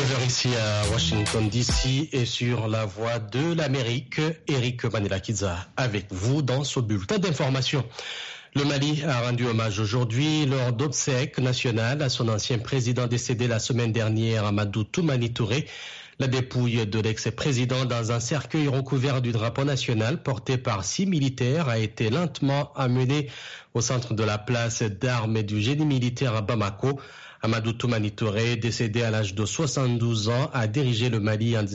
9h ici à Washington DC et sur la voie de l'Amérique, Eric Manelakiza avec vous dans ce bulletin d'information. Le Mali a rendu hommage aujourd'hui lors d'obsèques nationales à son ancien président décédé la semaine dernière, Amadou Toumani Touré. La dépouille de l'ex-président dans un cercueil recouvert du drapeau national porté par 6 militaires a été lentement amenée au centre de la place d'armes et du génie militaire à Bamako. Amadou Toumani Touré, décédé à l'âge de 72 ans, a dirigé le Mali en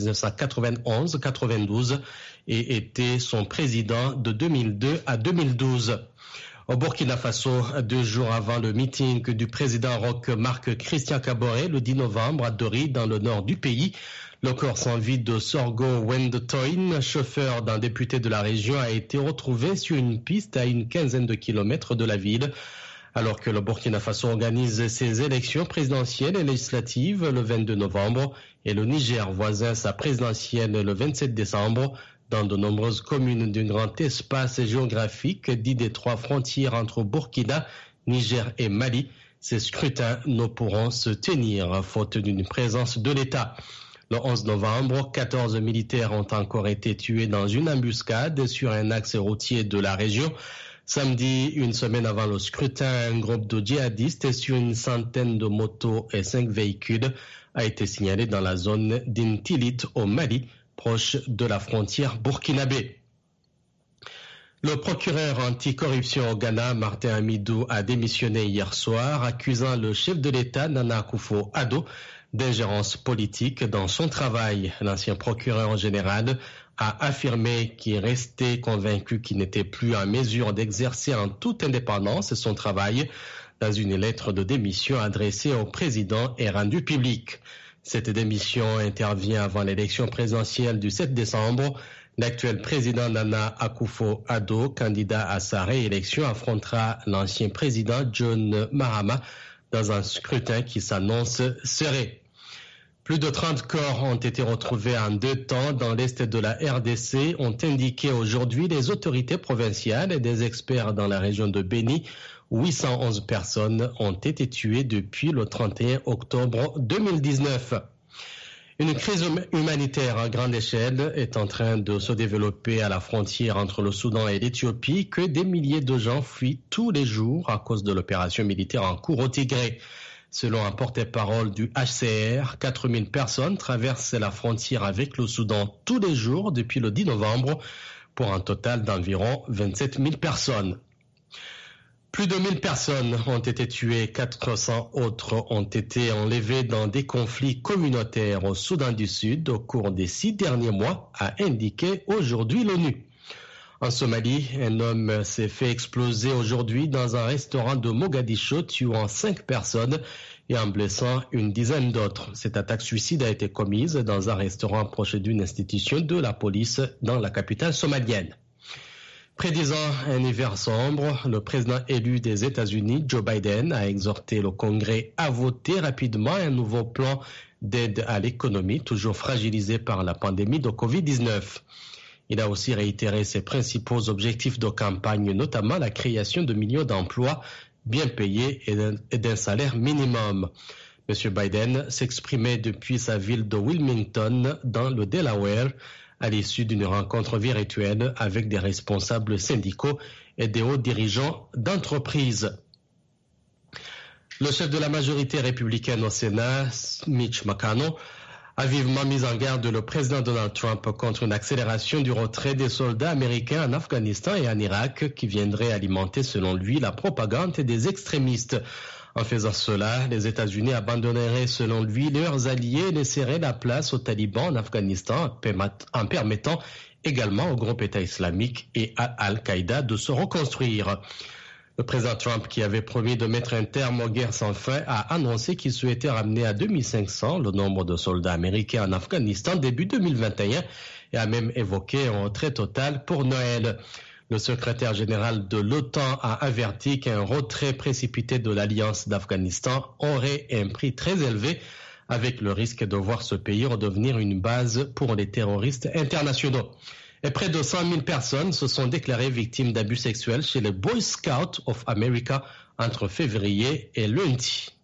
1991-92 et était son président de 2002 à 2012. Au Burkina Faso, 2 jours avant le meeting du président Roch Marc Christian Kaboré, le 10 novembre, à Dori, dans le nord du pays, le corps sans vie de Sorgo Wendetoin, chauffeur d'un député de la région, a été retrouvé sur une piste à une quinzaine de kilomètres de la ville. Alors que le Burkina Faso organise ses élections présidentielles et législatives le 22 novembre et le Niger voisin sa présidentielle le 27 décembre, dans de nombreuses communes d'un grand espace géographique dit des 3 frontières entre Burkina, Niger et Mali, ces scrutins ne pourront se tenir faute d'une présence de l'État. Le 11 novembre, 14 militaires ont encore été tués dans une embuscade sur un axe routier de la région. Samedi, une semaine avant le scrutin, un groupe de djihadistes sur une centaine de motos et 5 véhicules a été signalé dans la zone d'Intilit au Mali, proche de la frontière burkinabé. Le procureur anticorruption au Ghana, Martin Amidou, a démissionné hier soir, accusant le chef de l'État, Nana Akufo-Addo, d'ingérence politique dans son travail. L'ancien procureur général a affirmé qu'il restait convaincu qu'il n'était plus en mesure d'exercer en toute indépendance son travail dans une lettre de démission adressée au président et rendue publique. Cette démission intervient avant l'élection présidentielle du 7 décembre. L'actuel président Nana Akufo-Addo, candidat à sa réélection, affrontera l'ancien président John Mahama dans un scrutin qui s'annonce serré. Plus de 30 corps ont été retrouvés en 2 temps dans l'est de la RDC, ont indiqué aujourd'hui les autorités provinciales et des experts dans la région de Béni. 811 personnes ont été tuées depuis le 31 octobre 2019. Une crise humanitaire à grande échelle est en train de se développer à la frontière entre le Soudan et l'Éthiopie, que des milliers de gens fuient tous les jours à cause de l'opération militaire en cours au Tigré. Selon un porte-parole du HCR, 4000 personnes traversent la frontière avec le Soudan tous les jours depuis le 10 novembre, pour un total d'environ 27 000 personnes. Plus de 1000 personnes ont été tuées, 400 autres ont été enlevées dans des conflits communautaires au Soudan du Sud au cours des 6 derniers mois, a indiqué aujourd'hui l'ONU. En Somalie, un homme s'est fait exploser aujourd'hui dans un restaurant de Mogadiscio, tuant 5 personnes et en blessant une dizaine d'autres. Cette attaque suicide a été commise dans un restaurant proche d'une institution de la police dans la capitale somalienne. Prédisant un hiver sombre, le président élu des États-Unis, Joe Biden, a exhorté le Congrès à voter rapidement un nouveau plan d'aide à l'économie, toujours fragilisée par la pandémie de Covid-19. Il a aussi réitéré ses principaux objectifs de campagne, notamment la création de millions d'emplois bien payés et d'un salaire minimum. M. Biden s'exprimait depuis sa ville de Wilmington, dans le Delaware, à l'issue d'une rencontre virtuelle avec des responsables syndicaux et des hauts dirigeants d'entreprises. Le chef de la majorité républicaine au Sénat, Mitch McConnell, a vivement mis en garde le président Donald Trump contre une accélération du retrait des soldats américains en Afghanistan et en Irak qui viendrait alimenter, selon lui, la propagande des extrémistes. En faisant cela, les États-Unis abandonneraient, selon lui, leurs alliés et laisseraient la place aux talibans en Afghanistan en permettant également au groupe État islamique et à Al-Qaïda de se reconstruire. Le président Trump, qui avait promis de mettre un terme aux guerres sans fin, a annoncé qu'il souhaitait ramener à 2500 le nombre de soldats américains en Afghanistan début 2021 et a même évoqué un retrait total pour Noël. Le secrétaire général de l'OTAN a averti qu'un retrait précipité de l'Alliance d'Afghanistan aurait un prix très élevé, avec le risque de voir ce pays redevenir une base pour les terroristes internationaux. Et près de 100 000 personnes se sont déclarées victimes d'abus sexuels chez les Boy Scouts of America entre février et lundi.